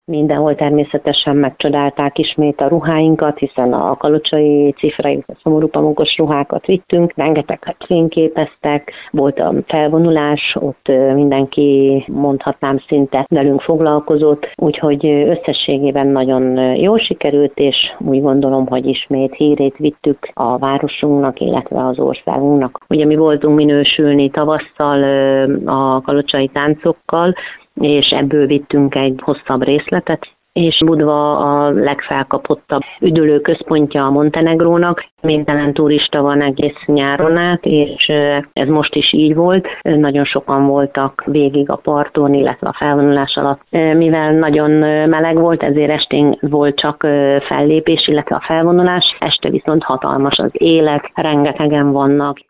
Mindenhol természetesen megcsodálták ismét a ruháinkat, hiszen a kalocsai cifrai, a szomorú pamukos ruhákat vittünk, rengeteget fényképeztek, volt a felvonulás, ott mindenki, mondhatnám, szinte velünk foglalkozott, úgyhogy összességében nagyon jól sikerült, és úgy gondolom, hogy ismét hírét vittük a városunknak, illetve az országunknak. Ugye mi voltunk minősülni tavasszal a kalocsai táncokkal, és ebből vittünk egy hosszabb részletet, és Budva a legfelkapottabb üdülő központja a Montenegrónak. Mindenen turista van egész nyáron át, és ez most is így volt. Nagyon sokan voltak végig a parton, illetve a felvonulás alatt. Mivel nagyon meleg volt, ezért estén volt csak fellépés, illetve a felvonulás. Este viszont hatalmas az élet, rengetegen vannak.